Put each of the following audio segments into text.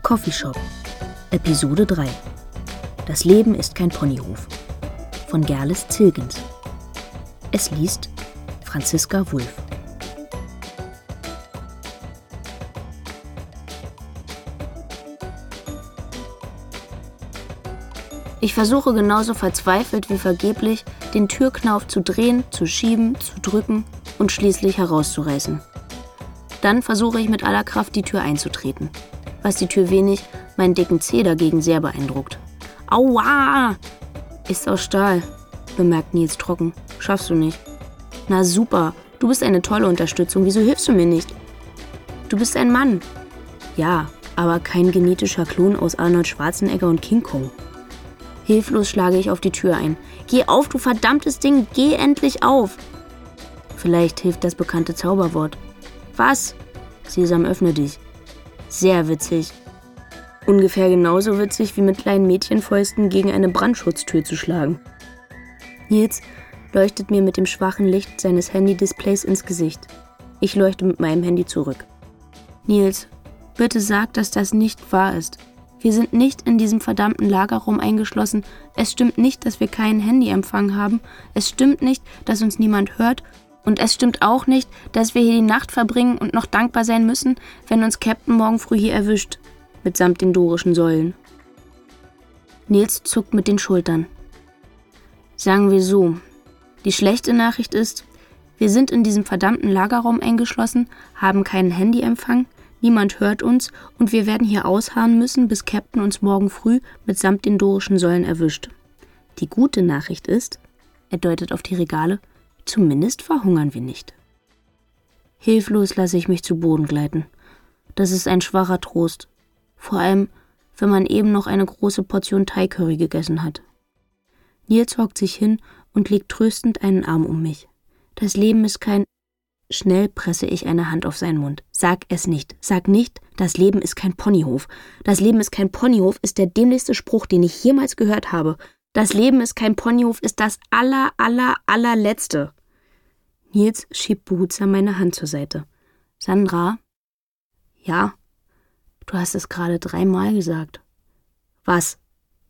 Coffeeshop, Episode 3. Das Leben ist kein Ponyhof. Von Gerles Zilgens. Es liest Franziska Wulff. Ich versuche genauso verzweifelt wie vergeblich, den Türknauf zu drehen, zu schieben, zu drücken und schließlich herauszureißen. Dann versuche ich mit aller Kraft, die Tür einzutreten. Was die Tür wenig, meinen dicken Zeh dagegen sehr beeindruckt. Aua! Ist aus Stahl, bemerkt Nils trocken. Schaffst du nicht. Na super, du bist eine tolle Unterstützung. Wieso hilfst du mir nicht? Du bist ein Mann. Ja, aber kein genetischer Klon aus Arnold Schwarzenegger und King Kong. Hilflos schlage ich auf die Tür ein. Geh auf, du verdammtes Ding, geh endlich auf! Vielleicht hilft das bekannte Zauberwort. Was? Sesam, öffne dich. Sehr witzig. Ungefähr genauso witzig wie mit kleinen Mädchenfäusten gegen eine Brandschutztür zu schlagen. Nils leuchtet mir mit dem schwachen Licht seines Handy-Displays ins Gesicht. Ich leuchte mit meinem Handy zurück. Nils, bitte sag, dass das nicht wahr ist. Wir sind nicht in diesem verdammten Lagerraum eingeschlossen. Es stimmt nicht, dass wir keinen Handyempfang haben. Es stimmt nicht, dass uns niemand hört. Und es stimmt auch nicht, dass wir hier die Nacht verbringen und noch dankbar sein müssen, wenn uns Captain morgen früh hier erwischt, mitsamt den dorischen Säulen. Nils zuckt mit den Schultern. Sagen wir so, die schlechte Nachricht ist, wir sind in diesem verdammten Lagerraum eingeschlossen, haben keinen Handyempfang, niemand hört uns und wir werden hier ausharren müssen, bis Captain uns morgen früh mitsamt den dorischen Säulen erwischt. Die gute Nachricht ist, er deutet auf die Regale, zumindest verhungern wir nicht. Hilflos lasse ich mich zu Boden gleiten. Das ist ein schwacher Trost. Vor allem, wenn man eben noch eine große Portion Thai-Curry gegessen hat. Nils hockt sich hin und legt tröstend einen Arm um mich. Das Leben ist kein... Schnell presse ich eine Hand auf seinen Mund. Sag es nicht. Sag nicht, das Leben ist kein Ponyhof. Das Leben ist kein Ponyhof ist der dämlichste Spruch, den ich jemals gehört habe. Das Leben ist kein Ponyhof ist das allerletzte. Nils schiebt behutsam meine Hand zur Seite. Sandra? Ja? Du hast es gerade 3-mal gesagt. Was?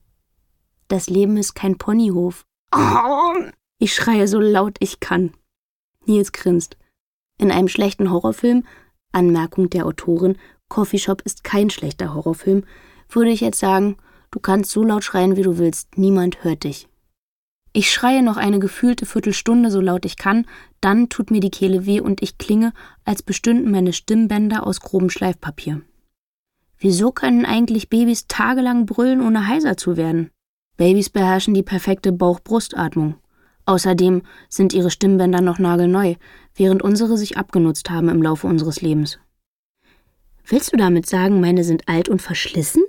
Das Leben ist kein Ponyhof. Oh! Ich schreie so laut ich kann. Nils grinst. In einem schlechten Horrorfilm, Anmerkung der Autorin, Coffeeshop ist kein schlechter Horrorfilm, würde ich jetzt sagen, du kannst so laut schreien, wie du willst, niemand hört dich. Ich schreie noch eine gefühlte Viertelstunde so laut ich kann, dann tut mir die Kehle weh und ich klinge, als bestünden meine Stimmbänder aus grobem Schleifpapier. Wieso können eigentlich Babys tagelang brüllen, ohne heiser zu werden? Babys beherrschen die perfekte Bauch-Brust-Atmung. Außerdem sind ihre Stimmbänder noch nagelneu, während unsere sich abgenutzt haben im Laufe unseres Lebens. Willst du damit sagen, meine sind alt und verschlissen?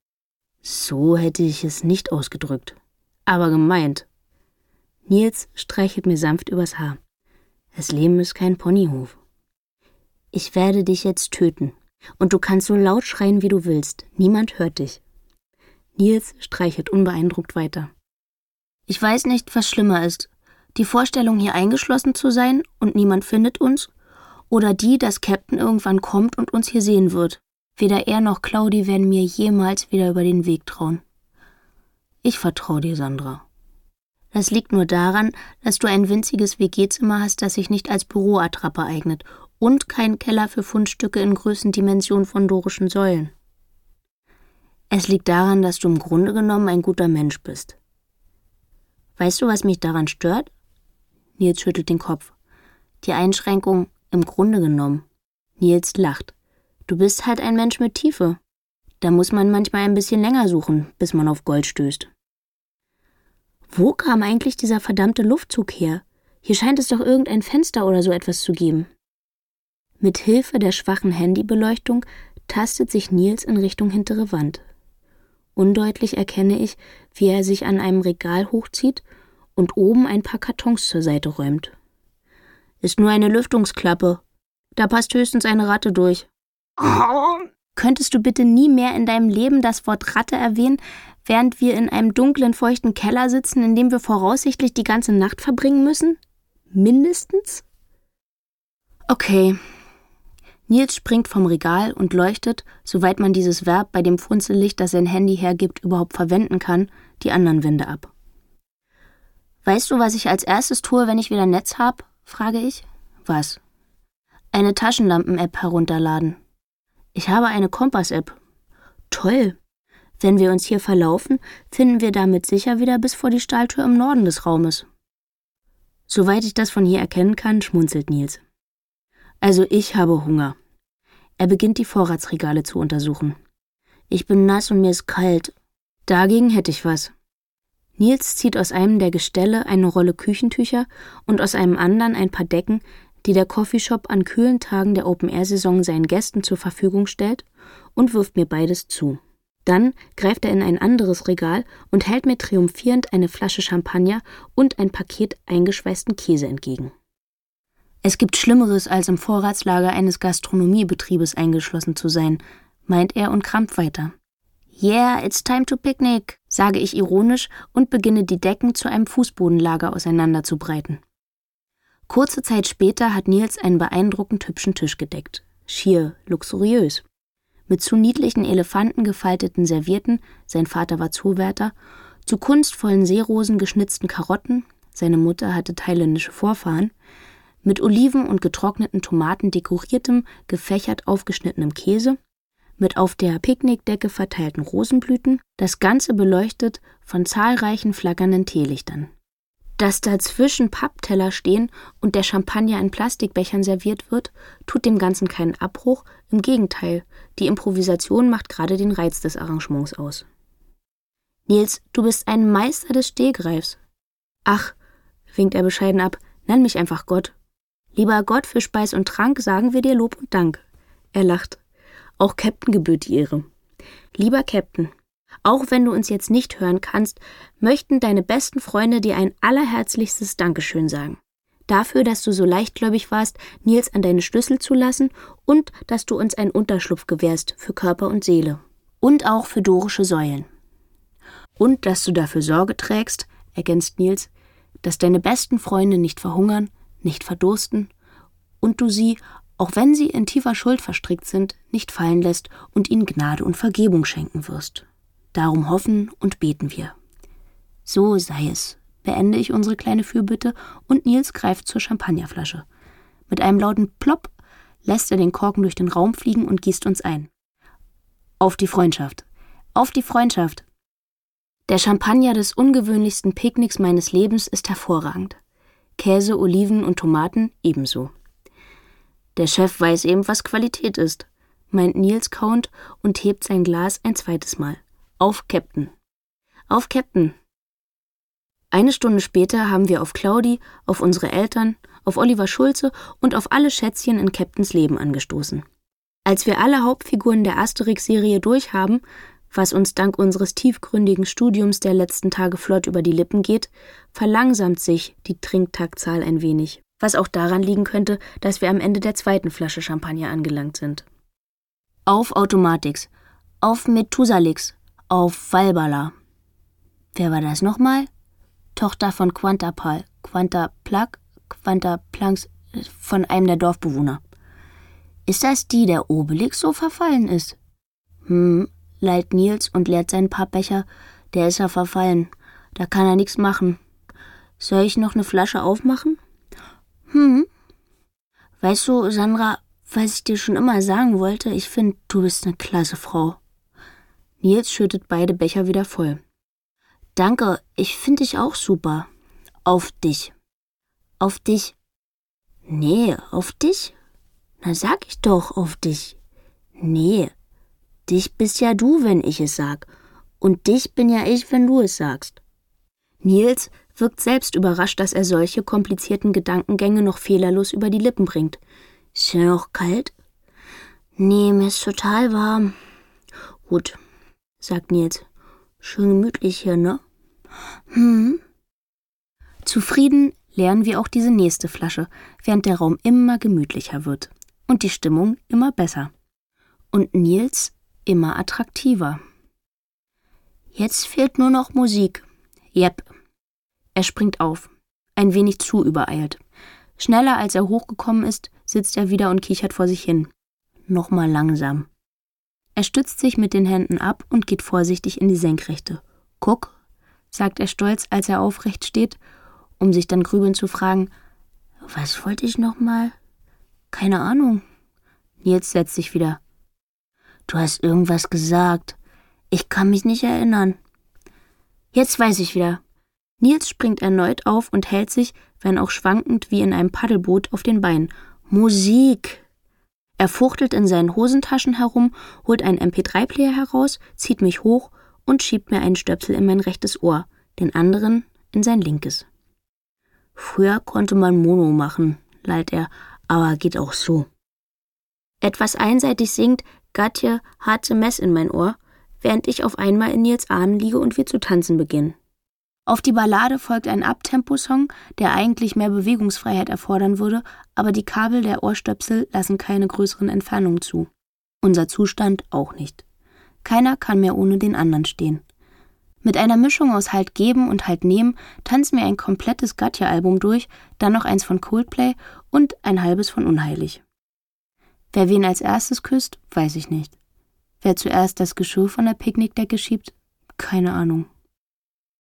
So hätte ich es nicht ausgedrückt. Aber gemeint. Nils streichelt mir sanft übers Haar. Das Leben ist kein Ponyhof. Ich werde dich jetzt töten. Und du kannst so laut schreien, wie du willst. Niemand hört dich. Nils streichelt unbeeindruckt weiter. Ich weiß nicht, was schlimmer ist. Die Vorstellung, hier eingeschlossen zu sein und niemand findet uns, oder die, dass Captain irgendwann kommt und uns hier sehen wird. Weder er noch Claudi werden mir jemals wieder über den Weg trauen. Ich vertraue dir, Sandra. Das liegt nur daran, dass du ein winziges WG-Zimmer hast, das sich nicht als Büroattrappe eignet und keinen Keller für Fundstücke in Größendimension von dorischen Säulen. Es liegt daran, dass du im Grunde genommen ein guter Mensch bist. Weißt du, was mich daran stört? Nils schüttelt den Kopf. Die Einschränkung im Grunde genommen. Nils lacht. Du bist halt ein Mensch mit Tiefe. Da muss man manchmal ein bisschen länger suchen, bis man auf Gold stößt. Wo kam eigentlich dieser verdammte Luftzug her? Hier scheint es doch irgendein Fenster oder so etwas zu geben. Mit Hilfe der schwachen Handybeleuchtung tastet sich Nils in Richtung hintere Wand. Undeutlich erkenne ich, wie er sich an einem Regal hochzieht und oben ein paar Kartons zur Seite räumt. Ist nur eine Lüftungsklappe. Da passt höchstens eine Ratte durch. Oh. Könntest du bitte nie mehr in deinem Leben das Wort Ratte erwähnen, während wir in einem dunklen, feuchten Keller sitzen, in dem wir voraussichtlich die ganze Nacht verbringen müssen? Mindestens? Okay. Nils springt vom Regal und leuchtet, soweit man dieses Verb bei dem Funzellicht, das sein Handy hergibt, überhaupt verwenden kann, die anderen Wände ab. »Weißt du, was ich als erstes tue, wenn ich wieder Netz habe?« frage ich. »Was?« »Eine Taschenlampen-App herunterladen. Ich habe eine Kompass-App.« »Toll! Wenn wir uns hier verlaufen, finden wir damit sicher wieder bis vor die Stahltür im Norden des Raumes.« Soweit ich das von hier erkennen kann, schmunzelt Nils. Also ich habe Hunger. Er beginnt die Vorratsregale zu untersuchen. Ich bin nass und mir ist kalt. Dagegen hätte ich was. Nils zieht aus einem der Gestelle eine Rolle Küchentücher und aus einem anderen ein paar Decken, die der Coffeeshop an kühlen Tagen der Open-Air-Saison seinen Gästen zur Verfügung stellt, und wirft mir beides zu. Dann greift er in ein anderes Regal und hält mir triumphierend eine Flasche Champagner und ein Paket eingeschweißten Käse entgegen. Es gibt Schlimmeres, als im Vorratslager eines Gastronomiebetriebes eingeschlossen zu sein, meint er und kramt weiter. Yeah, it's time to picnic, sage ich ironisch und beginne die Decken zu einem Fußbodenlager auseinanderzubreiten. Kurze Zeit später hat Nils einen beeindruckend hübschen Tisch gedeckt. Schier luxuriös. Mit zu niedlichen Elefanten gefalteten Servietten, sein Vater war Zoowärter, zu kunstvollen Seerosen geschnitzten Karotten, seine Mutter hatte thailändische Vorfahren, mit Oliven und getrockneten Tomaten dekoriertem, gefächert aufgeschnittenem Käse, mit auf der Picknickdecke verteilten Rosenblüten, das Ganze beleuchtet von zahlreichen flackernden Teelichtern. Dass dazwischen Pappteller stehen und der Champagner in Plastikbechern serviert wird, tut dem Ganzen keinen Abbruch, im Gegenteil, die Improvisation macht gerade den Reiz des Arrangements aus. »Nils, du bist ein Meister des Stehgreifs.« »Ach«, winkt er bescheiden ab, »nenn mich einfach Gott.« »Lieber Gott, für Speis und Trank sagen wir dir Lob und Dank.« Er lacht. »Auch Captain gebührt die Ehre.« »Lieber Captain, auch wenn du uns jetzt nicht hören kannst, möchten deine besten Freunde dir ein allerherzlichstes Dankeschön sagen. Dafür, dass du so leichtgläubig warst, Nils an deine Schlüssel zu lassen und dass du uns einen Unterschlupf gewährst für Körper und Seele. Und auch für dorische Säulen. Und dass du dafür Sorge trägst«, ergänzt Nils, »dass deine besten Freunde nicht verhungern, nicht verdursten und du sie, auch wenn sie in tiefer Schuld verstrickt sind, nicht fallen lässt und ihnen Gnade und Vergebung schenken wirst. Darum hoffen und beten wir.« »So sei es«, beende ich unsere kleine Fürbitte und Nils greift zur Champagnerflasche. Mit einem lauten Plopp lässt er den Korken durch den Raum fliegen und gießt uns ein. Auf die Freundschaft! Auf die Freundschaft! Der Champagner des ungewöhnlichsten Picknicks meines Lebens ist hervorragend. Käse, Oliven und Tomaten ebenso. Der Chef weiß eben, was Qualität ist, meint Nils kauend und hebt sein Glas ein zweites Mal. Auf Captain. Auf Captain. Eine Stunde später haben wir auf Claudi, auf unsere Eltern, auf Oliver Schulze und auf alle Schätzchen in Captains Leben angestoßen. Als wir alle Hauptfiguren der Asterix-Serie durchhaben, was uns dank unseres tiefgründigen Studiums der letzten Tage flott über die Lippen geht, verlangsamt sich die Trinktaktzahl ein wenig, was auch daran liegen könnte, dass wir am Ende der zweiten Flasche Champagner angelangt sind. Auf Automatix, auf Methusalix, auf Valbala. Wer war das nochmal? Tochter von Quantapal, Quantaplanks, von einem der Dorfbewohner. Ist das die, der Obelix so verfallen ist? Lallt Nils und leert seinen Pappbecher. Der ist ja verfallen. Da kann er nichts machen. Soll ich noch eine Flasche aufmachen? Weißt du, Sandra, was ich dir schon immer sagen wollte, ich finde, du bist eine klasse Frau. Nils schüttet beide Becher wieder voll. Danke, ich finde dich auch super. Auf dich. Auf dich. Nee, auf dich? Na sag ich doch, auf dich. Nee, dich bist ja du, wenn ich es sag. Und dich bin ja ich, wenn du es sagst. Nils wirkt selbst überrascht, dass er solche komplizierten Gedankengänge noch fehlerlos über die Lippen bringt. Ist ja noch kalt? Nee, mir ist total warm. Gut, sagt Nils. Schön gemütlich hier, ne? Zufrieden leeren wir auch diese nächste Flasche, während der Raum immer gemütlicher wird und die Stimmung immer besser. Und Nils immer attraktiver. Jetzt fehlt nur noch Musik. Jep. Er springt auf, ein wenig zu übereilt. Schneller als er hochgekommen ist, sitzt er wieder und kichert vor sich hin. nochmal langsam. Er stützt sich mit den Händen ab und geht vorsichtig in die Senkrechte. »Guck«, sagt er stolz, als er aufrecht steht, um sich dann grübelnd zu fragen, »was wollte ich nochmal?« »Keine Ahnung.« Nils setzt sich wieder. »Du hast irgendwas gesagt. Ich kann mich nicht erinnern.« »Jetzt weiß ich wieder.« Nils springt erneut auf und hält sich, wenn auch schwankend wie in einem Paddelboot, auf den Beinen. »Musik!« Er fuchtelt in seinen Hosentaschen herum, holt einen MP3-Player heraus, zieht mich hoch und schiebt mir einen Stöpsel in mein rechtes Ohr, den anderen in sein linkes. »Früher konnte man Mono machen«, lallt er, »aber geht auch so.« Etwas einseitig singt Gatje Harte Mess in mein Ohr, während ich auf einmal in Nils Armen liege und wir zu tanzen beginnen. Auf die Ballade folgt ein Abtempo-Song, der eigentlich mehr Bewegungsfreiheit erfordern würde, aber die Kabel der Ohrstöpsel lassen keine größeren Entfernungen zu. Unser Zustand auch nicht. Keiner kann mehr ohne den anderen stehen. Mit einer Mischung aus Halt geben und Halt nehmen tanzen wir ein komplettes Gatje-Album durch, dann noch eins von Coldplay und ein halbes von Unheilig. Wer wen als erstes küsst, weiß ich nicht. Wer zuerst das Geschirr von der Picknickdecke schiebt, keine Ahnung.